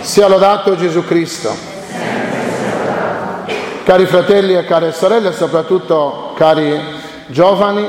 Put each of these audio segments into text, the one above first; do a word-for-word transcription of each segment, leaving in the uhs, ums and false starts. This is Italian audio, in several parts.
Sia lodato Gesù Cristo. Cari fratelli e care sorelle, soprattutto cari giovani,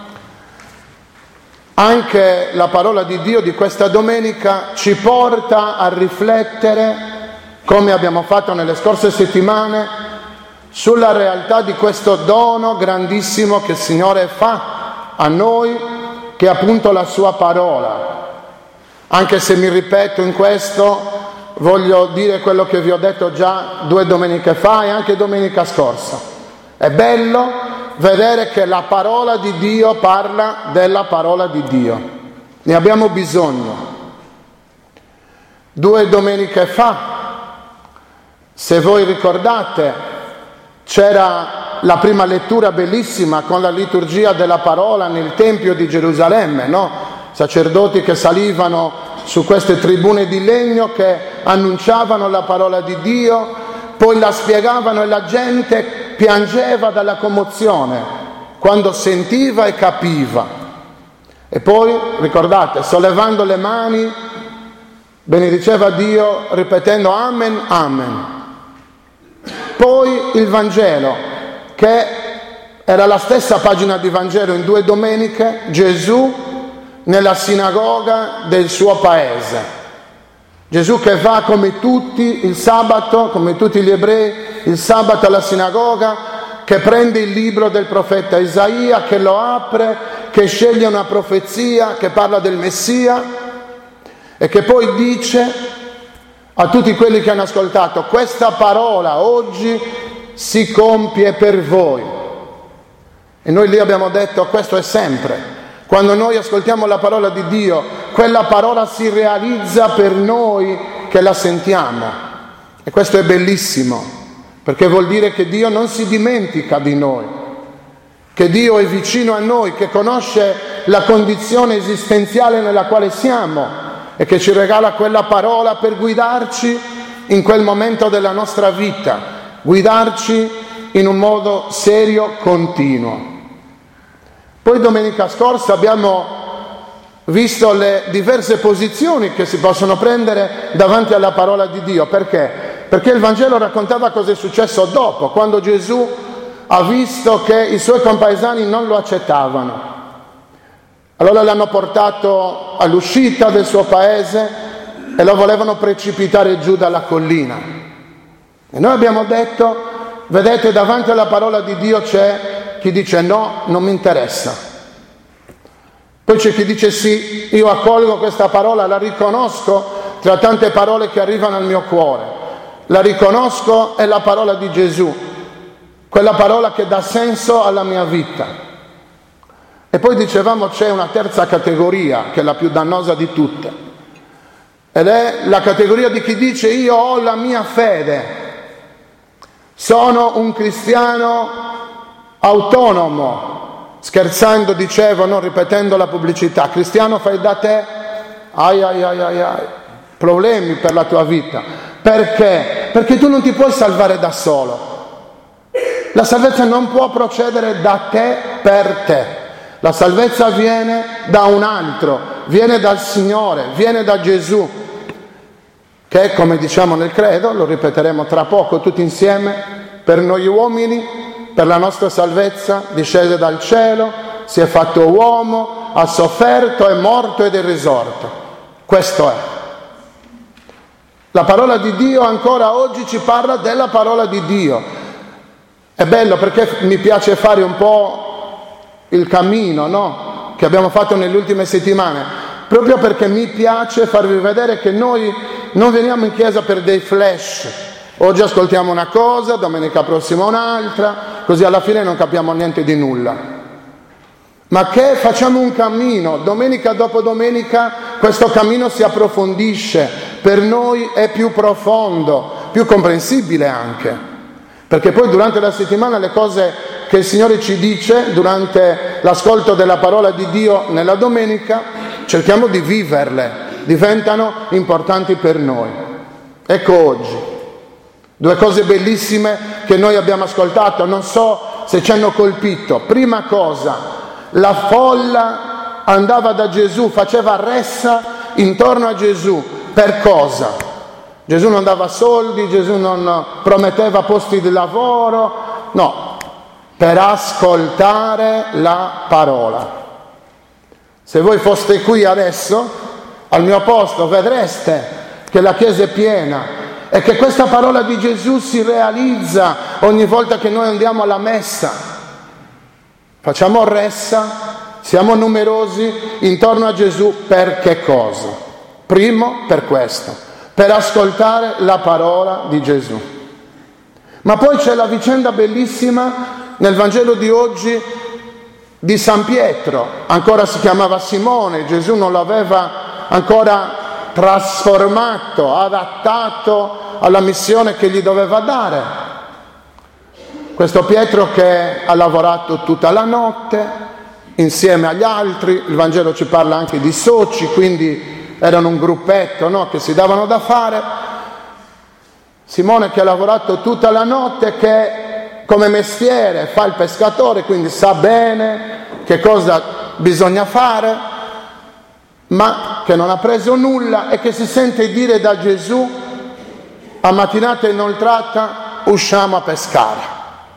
anche la parola di Dio di questa domenica ci porta a riflettere, come abbiamo fatto nelle scorse settimane, sulla realtà di questo dono grandissimo che il Signore fa a noi, che è appunto la sua parola. Anche se mi ripeto in questo, voglio dire quello che vi ho detto già due domeniche fa e anche domenica scorsa. È bello vedere che la parola di Dio parla della parola di Dio. Ne abbiamo bisogno. Due domeniche fa, se voi ricordate, c'era la prima lettura bellissima con la liturgia della parola nel Tempio di Gerusalemme, no? Sacerdoti che salivano su queste tribune di legno che annunciavano la parola di Dio, poi la spiegavano e la gente piangeva dalla commozione quando sentiva e capiva. E poi, ricordate, sollevando le mani, benediceva Dio ripetendo Amen, Amen. Poi il Vangelo, che era la stessa pagina di Vangelo in due domeniche, Gesù nella sinagoga del suo paese. Gesù che va come tutti il sabato, come tutti gli ebrei, il sabato alla sinagoga, che prende il libro del profeta Isaia, che lo apre, che sceglie una profezia, che parla del Messia e che poi dice a tutti quelli che hanno ascoltato: questa parola oggi si compie per voi. E noi lì abbiamo detto: questo è sempre. Quando noi ascoltiamo la parola di Dio, quella parola si realizza per noi che la sentiamo. E questo è bellissimo, perché vuol dire che Dio non si dimentica di noi, che Dio è vicino a noi, che conosce la condizione esistenziale nella quale siamo e che ci regala quella parola per guidarci in quel momento della nostra vita, guidarci in un modo serio, continuo. Poi domenica scorsa abbiamo visto le diverse posizioni che si possono prendere davanti alla parola di Dio. Perché? Perché il Vangelo raccontava cosa è successo dopo, quando Gesù ha visto che i suoi compaesani non lo accettavano. Allora l'hanno portato all'uscita del suo paese e lo volevano precipitare giù dalla collina. E noi abbiamo detto: vedete, davanti alla parola di Dio c'è chi dice no, non mi interessa. Poi c'è chi dice sì, io accolgo questa parola, la riconosco tra tante parole che arrivano al mio cuore. La riconosco, è la parola di Gesù, quella parola che dà senso alla mia vita. E poi dicevamo c'è una terza categoria, che è la più dannosa di tutte, ed è la categoria di chi dice: io ho la mia fede, sono un cristiano autonomo. Scherzando dicevo, non ripetendo la pubblicità: cristiano fai da te, ai ai ai ai ai, problemi per la tua vita. Perché? Perché tu non ti puoi salvare da solo. La salvezza non può procedere da te per te. La salvezza viene da un altro, viene dal Signore, viene da Gesù, che, come diciamo nel credo, lo ripeteremo tra poco tutti insieme, per noi uomini, per la nostra salvezza, discese dal cielo, si è fatto uomo, ha sofferto, è morto ed è risorto. Questo è. La parola di Dio ancora oggi ci parla della parola di Dio. È bello perché mi piace fare un po' il cammino, no? Che abbiamo fatto nelle ultime settimane, proprio perché mi piace farvi vedere che noi non veniamo in chiesa per dei flash. Oggi ascoltiamo una cosa, domenica prossima un'altra, così alla fine non capiamo niente di nulla. Ma che facciamo un cammino, domenica dopo domenica questo cammino si approfondisce, per noi è più profondo, più comprensibile anche. Perché poi durante la settimana le cose che il Signore ci dice, durante l'ascolto della parola di Dio nella domenica, cerchiamo di viverle, diventano importanti per noi. Ecco oggi. Due cose bellissime che noi abbiamo ascoltato, non so se ci hanno colpito. Prima cosa, la folla andava da Gesù, faceva ressa intorno a Gesù. Per cosa? Gesù non dava soldi, Gesù non prometteva posti di lavoro, no, per ascoltare la parola. Se voi foste qui adesso, al mio posto, vedreste che la Chiesa è piena e che questa parola di Gesù si realizza ogni volta che noi andiamo alla messa. Facciamo ressa, siamo numerosi intorno a Gesù per che cosa? Primo, per questo, per ascoltare la parola di Gesù. Ma poi c'è la vicenda bellissima nel Vangelo di oggi di San Pietro, ancora si chiamava Simone, Gesù non l'aveva ancora trasformato, adattato alla missione che gli doveva dare. Questo Pietro che ha lavorato tutta la notte insieme agli altri, il Vangelo ci parla anche di soci, quindi erano un gruppetto, no, che si davano da fare. Simone che ha lavorato tutta la notte, che come mestiere fa il pescatore, quindi sa bene che cosa bisogna fare, ma che non ha preso nulla e che si sente dire da Gesù: a mattinata inoltrata usciamo a pescare.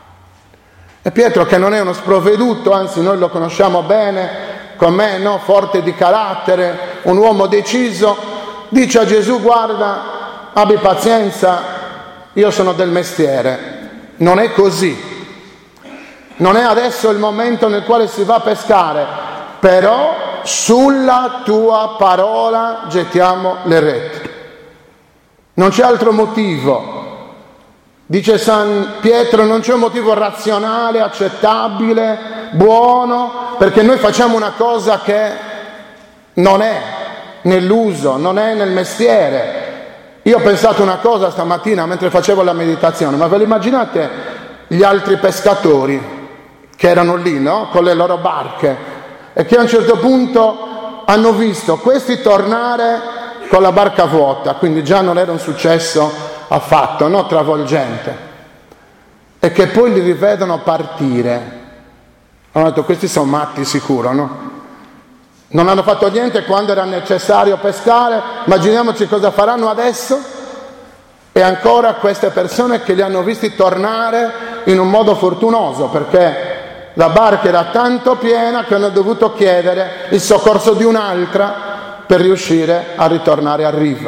E Pietro, che non è uno sprovveduto, anzi noi lo conosciamo bene, com'è, no? Forte di carattere, un uomo deciso, dice a Gesù: guarda, abbi pazienza, io sono del mestiere. Non è così, non è adesso il momento nel quale si va a pescare, però sulla tua parola gettiamo le reti. Non c'è altro motivo. Dice San Pietro, non c'è un motivo razionale, accettabile, buono, perché noi facciamo una cosa che non è nell'uso, non è nel mestiere. Io ho pensato una cosa stamattina mentre facevo la meditazione, ma ve lo immaginate gli altri pescatori che erano lì, no? Con le loro barche, e che a un certo punto hanno visto questi tornare con la barca vuota, quindi già non era un successo affatto, no? Travolgente, e che poi li rivedono partire. Hanno detto: questi sono matti sicuro, no? Non hanno fatto niente quando era necessario pescare, immaginiamoci cosa faranno adesso. E ancora queste persone che li hanno visti tornare in un modo fortunoso, perché la barca era tanto piena che hanno dovuto chiedere il soccorso di un'altra per riuscire a ritornare a riva.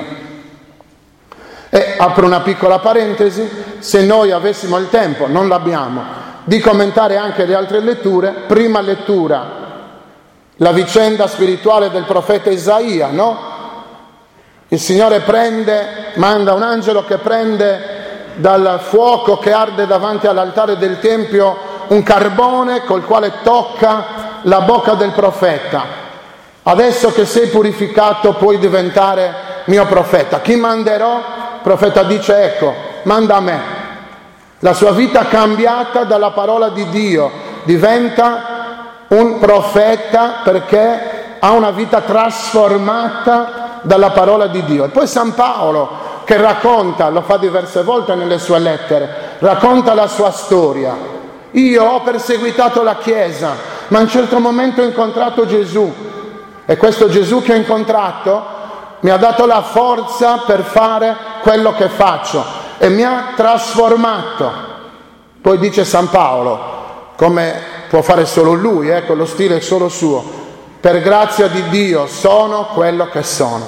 E apro una piccola parentesi: se noi avessimo il tempo, non l'abbiamo, di commentare anche le altre letture, prima lettura la vicenda spirituale del profeta Isaia, no? Il Signore prende, manda un angelo che prende dal fuoco che arde davanti all'altare del Tempio un carbone col quale tocca la bocca del profeta. Adesso che sei purificato puoi diventare mio profeta. Chi manderò? Il profeta dice: ecco, manda a me. La sua vita cambiata dalla parola di Dio, diventa un profeta perché ha una vita trasformata dalla parola di Dio. E poi San Paolo, che racconta, lo fa diverse volte nelle sue lettere, racconta la sua storia. Io ho perseguitato la Chiesa, ma a un certo momento ho incontrato Gesù, e questo Gesù che ho incontrato mi ha dato la forza per fare quello che faccio e mi ha trasformato. Poi dice San Paolo, come può fare solo lui, ecco, lo stile è solo suo: per grazia di Dio sono quello che sono.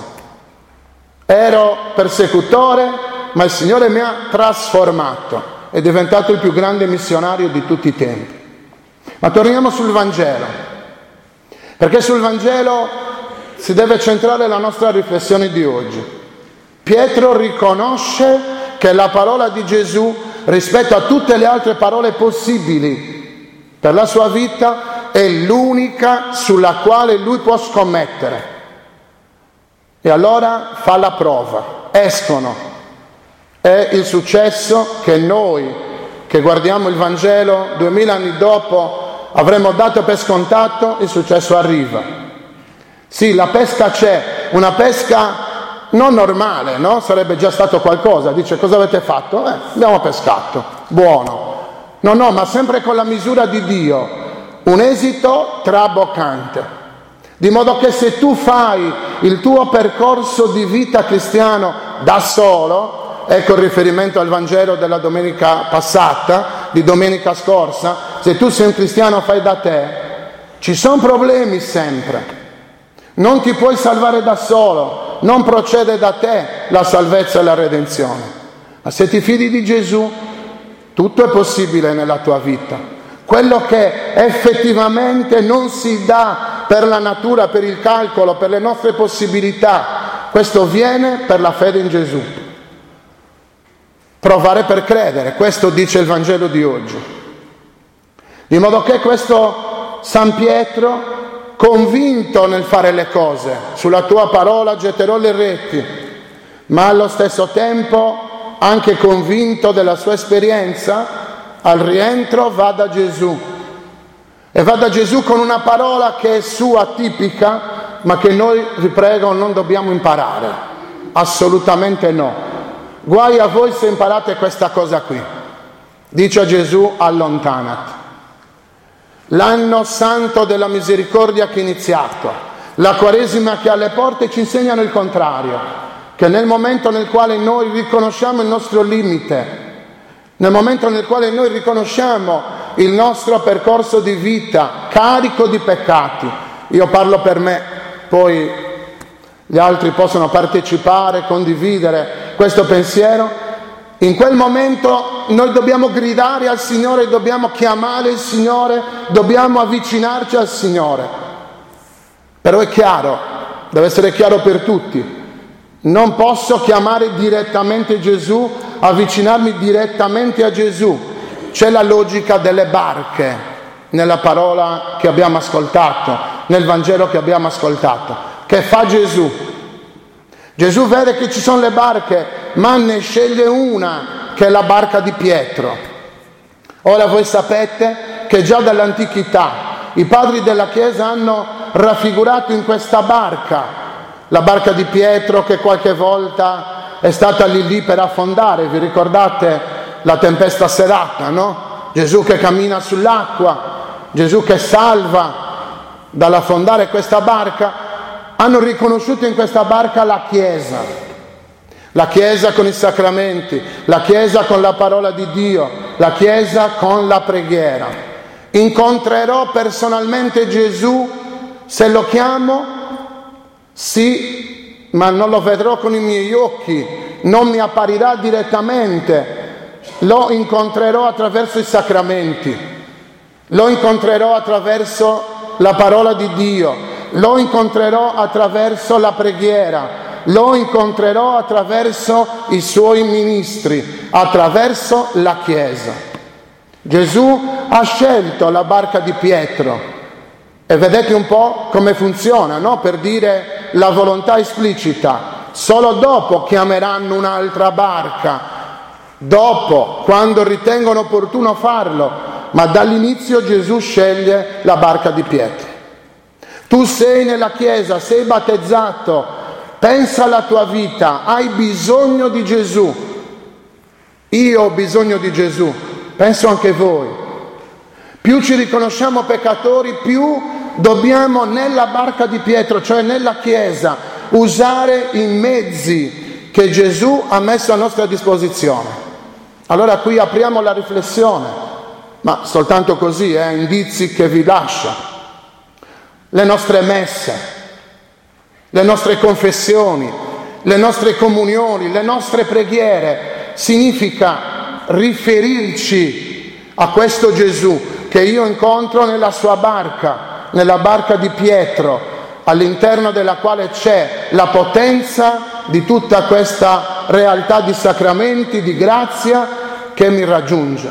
Ero persecutore, ma il Signore mi ha trasformato, è diventato il più grande missionario di tutti i tempi. Ma torniamo sul Vangelo, perché sul Vangelo si deve centrare la nostra riflessione di oggi. Pietro riconosce che la parola di Gesù, rispetto a tutte le altre parole possibili per la sua vita, è l'unica sulla quale lui può scommettere. E allora fa la prova, escono. È il successo che noi, che guardiamo il Vangelo duemila anni dopo, avremmo dato per scontato. Il successo arriva. Sì, la pesca c'è, una pesca non normale, no? Sarebbe già stato qualcosa. Dice: cosa avete fatto? Eh, abbiamo pescato, buono. No, no, ma sempre con la misura di Dio, un esito traboccante. Di modo che se tu fai il tuo percorso di vita cristiano da solo, ecco il riferimento al Vangelo della domenica passata, di domenica scorsa, se tu sei un cristiano fai da te, ci sono problemi sempre, non ti puoi salvare da solo, non procede da te la salvezza e la redenzione, ma se ti fidi di Gesù, tutto è possibile nella tua vita. Quello che effettivamente non si dà per la natura, per il calcolo, per le nostre possibilità, questo viene per la fede in Gesù. Provare per credere, questo dice il Vangelo di oggi. Di modo che questo San Pietro, convinto nel fare le cose, sulla tua parola getterò le reti, ma allo stesso tempo anche convinto della sua esperienza, al rientro va da Gesù e va da Gesù con una parola che è sua tipica, ma che noi, vi prego, non dobbiamo imparare, assolutamente no. Guai a voi se imparate questa cosa qui. Dice a Gesù: allontanati. L'anno santo della misericordia che è iniziato, la Quaresima che è alle porte, ci insegnano il contrario, che nel momento nel quale noi riconosciamo il nostro limite, nel momento nel quale noi riconosciamo il nostro percorso di vita carico di peccati, io parlo per me, poi gli altri possono partecipare, condividere questo pensiero, in quel momento noi dobbiamo gridare al Signore, dobbiamo chiamare il Signore, dobbiamo avvicinarci al Signore. Però è chiaro, deve essere chiaro per tutti, non posso chiamare direttamente Gesù, avvicinarmi direttamente a Gesù. C'è la logica delle barche nella parola che abbiamo ascoltato, nel Vangelo che abbiamo ascoltato. Che fa Gesù? Gesù vede che ci sono le barche, ma ne sceglie una, che è la barca di Pietro. Ora voi sapete che già dall'antichità i padri della Chiesa hanno raffigurato in questa barca, la barca di Pietro che qualche volta è stata lì lì per affondare, vi ricordate la tempesta serata, no? Gesù che cammina sull'acqua, Gesù che salva dall'affondare questa barca. Hanno riconosciuto in questa barca la Chiesa, la Chiesa con i sacramenti, la Chiesa con la parola di Dio, la Chiesa con la preghiera. Incontrerò personalmente Gesù se lo chiamo? Sì, ma non lo vedrò con i miei occhi, non mi apparirà direttamente, lo incontrerò attraverso i sacramenti, lo incontrerò attraverso la parola di Dio, lo incontrerò attraverso la preghiera, lo incontrerò attraverso i suoi ministri, attraverso la Chiesa. Gesù ha scelto la barca di Pietro e vedete un po' come funziona, no? Per dire la volontà esplicita. Solo dopo chiameranno un'altra barca, dopo, quando ritengono opportuno farlo, ma dall'inizio Gesù sceglie la barca di Pietro. Tu sei nella Chiesa, sei battezzato, pensa alla tua vita, hai bisogno di Gesù. Io ho bisogno di Gesù, penso anche voi. Più ci riconosciamo peccatori, più dobbiamo nella barca di Pietro, cioè nella Chiesa, usare i mezzi che Gesù ha messo a nostra disposizione. Allora qui apriamo la riflessione, ma soltanto così, eh, indizi che vi lascio. Le nostre messe, le nostre confessioni, le nostre comunioni, le nostre preghiere, significa riferirci a questo Gesù che io incontro nella sua barca, nella barca di Pietro, all'interno della quale c'è la potenza di tutta questa realtà di sacramenti, di grazia che mi raggiunge.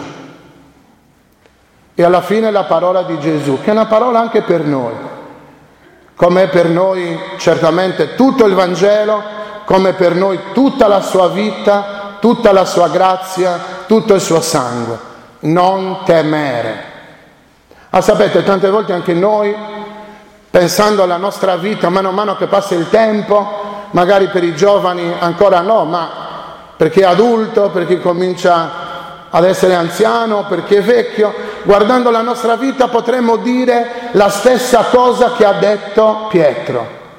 E alla fine la parola di Gesù, che è una parola anche per noi, come è per noi certamente tutto il Vangelo, come per noi tutta la sua vita, tutta la sua grazia, tutto il suo sangue. Non temere. Ah, sapete, tante volte anche noi, pensando alla nostra vita, mano a mano che passa il tempo, magari per i giovani ancora no, ma per chi è adulto, per chi comincia ad essere anziano, per chi è vecchio, guardando la nostra vita potremmo dire la stessa cosa che ha detto Pietro.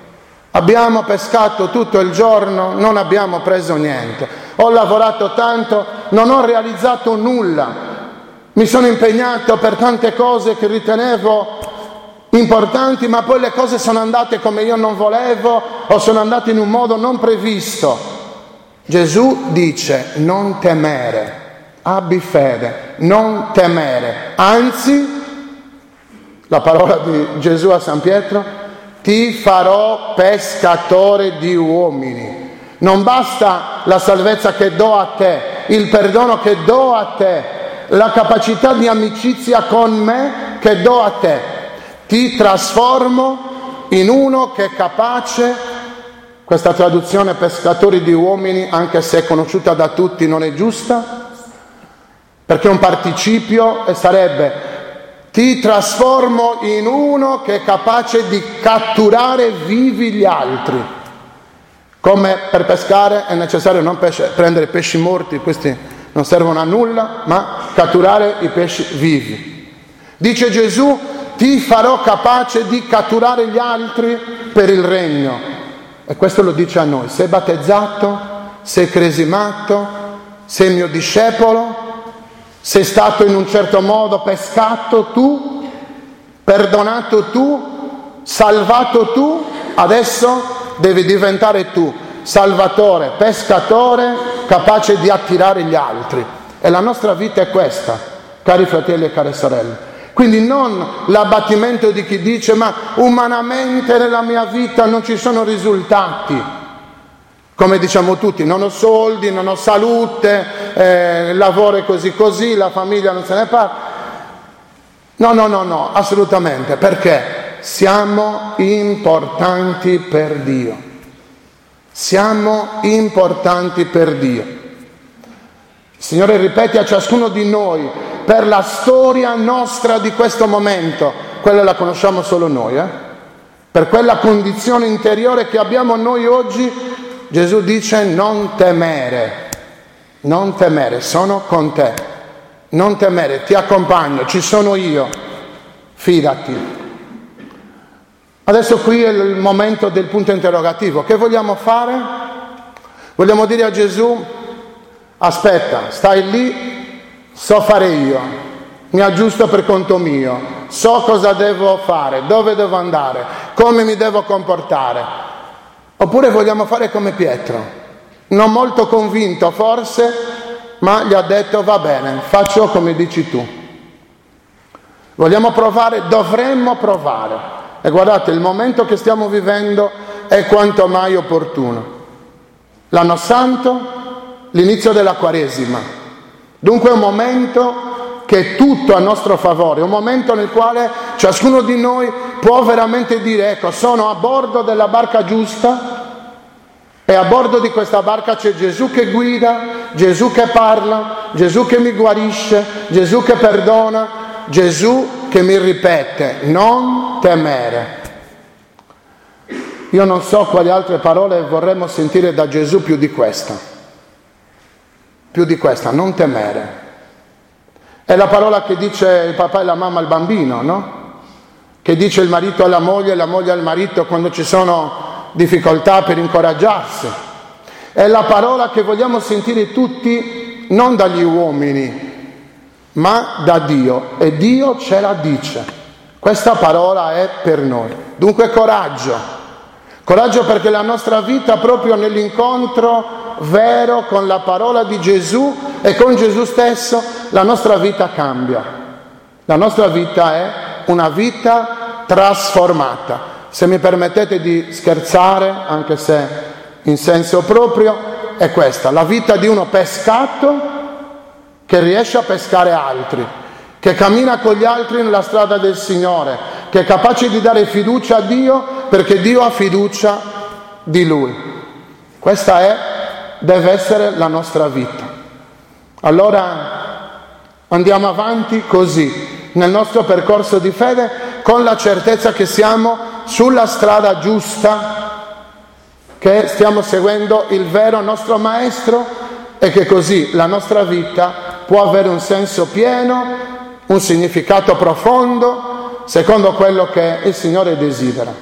Abbiamo pescato tutto il giorno, non abbiamo preso niente. Ho lavorato tanto, non ho realizzato nulla. Mi sono impegnato per tante cose che ritenevo importanti, ma poi le cose sono andate come io non volevo o sono andate in un modo non previsto. Gesù dice: non temere, abbi fede, non temere. Anzi, la parola di Gesù a San Pietro: ti farò pescatore di uomini. Non basta la salvezza che do a te, il perdono che do a te, la capacità di amicizia con me che do a te. Ti trasformo in uno che è capace, questa traduzione pescatori di uomini, anche se è conosciuta da tutti, non è giusta, perché è un participio e sarebbe: ti trasformo in uno che è capace di catturare vivi gli altri. Come per pescare è necessario non pesce, prendere pesci morti, questi non servono a nulla, ma catturare i pesci vivi. Dice Gesù: ti farò capace di catturare gli altri per il regno. E questo lo dice a noi: sei battezzato, sei cresimato, sei mio discepolo, sei stato in un certo modo pescato tu, perdonato tu, salvato tu, adesso devi diventare tu salvatore, pescatore, capace di attirare gli altri. E la nostra vita è questa, cari fratelli e care sorelle. Quindi non l'abbattimento di chi dice: ma umanamente nella mia vita non ci sono risultati. Come diciamo tutti, non ho soldi, non ho salute, eh, il lavoro è così così, la famiglia non se ne parla. No, no, no, no, assolutamente, perché siamo importanti per Dio. Siamo importanti per Dio. Il Signore ripete a ciascuno di noi, per la storia nostra di questo momento, quella la conosciamo solo noi, eh? Per quella condizione interiore che abbiamo noi oggi, Gesù dice: non temere, non temere, sono con te, non temere, ti accompagno, ci sono io, fidati. Adesso qui è il momento del punto interrogativo. Che vogliamo fare? Vogliamo dire a Gesù: aspetta, stai lì, so fare io, mi aggiusto per conto mio, so cosa devo fare, dove devo andare, come mi devo comportare. Oppure vogliamo fare come Pietro, non molto convinto forse, ma gli ha detto: va bene, faccio come dici tu. Vogliamo provare? Dovremmo provare. E guardate, il momento che stiamo vivendo è quanto mai opportuno. L'anno santo, l'inizio della Quaresima. Dunque è un momento che è tutto a nostro favore, un momento nel quale ciascuno di noi può veramente dire: ecco, sono a bordo della barca giusta e a bordo di questa barca c'è Gesù che guida, Gesù che parla, Gesù che mi guarisce, Gesù che perdona, Gesù che mi ripete: non temere. Io non so quali altre parole vorremmo sentire da Gesù più di questa, più di questa, non temere. È la parola che dice il papà e la mamma al bambino, no? Che dice il marito alla moglie, la moglie al marito quando ci sono difficoltà, per incoraggiarsi. È la parola che vogliamo sentire tutti, non dagli uomini, ma da Dio. E Dio ce la dice. Questa parola è per noi. Dunque coraggio. Coraggio perché la nostra vita, proprio nell'incontro vero con la parola di Gesù e con Gesù stesso, la nostra vita cambia. La nostra vita è una vita trasformata. Se mi permettete di scherzare, anche se in senso proprio, è questa: la vita di uno pescato che riesce a pescare altri, che cammina con gli altri nella strada del Signore, che è capace di dare fiducia a Dio perché Dio ha fiducia di Lui. Questa è, deve essere la nostra vita. Allora andiamo avanti così, nel nostro percorso di fede, con la certezza che siamo sulla strada giusta, che stiamo seguendo il vero nostro Maestro e che così la nostra vita può avere un senso pieno, un significato profondo, secondo quello che il Signore desidera.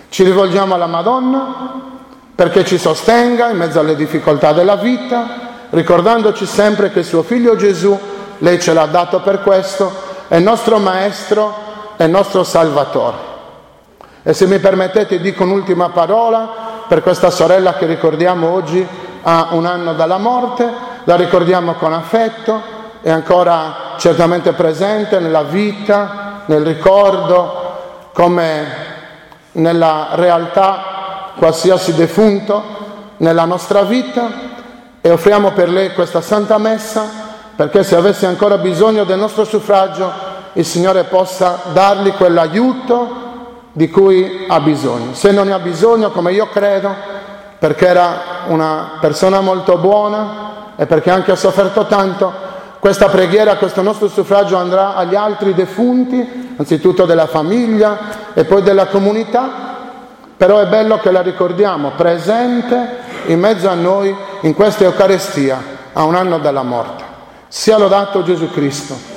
Ci rivolgiamo alla Madonna perché ci sostenga in mezzo alle difficoltà della vita, ricordandoci sempre che suo figlio Gesù, lei ce l'ha dato per questo, è il nostro Maestro, è il nostro Salvatore. E se mi permettete dico un'ultima parola per questa sorella che ricordiamo oggi ha un anno dalla morte, la ricordiamo con affetto, è ancora certamente presente nella vita, nel ricordo, come nella realtà qualsiasi defunto nella nostra vita, e offriamo per lei questa Santa Messa perché se avesse ancora bisogno del nostro suffragio il Signore possa dargli quell'aiuto di cui ha bisogno. Se non ne ha bisogno, come io credo, perché era una persona molto buona e perché anche ha sofferto tanto, questa preghiera, questo nostro suffragio andrà agli altri defunti, anzitutto della famiglia e poi della comunità. Però è bello che la ricordiamo presente in mezzo a noi in questa Eucaristia, a un anno dalla morte. Sia lodato Gesù Cristo.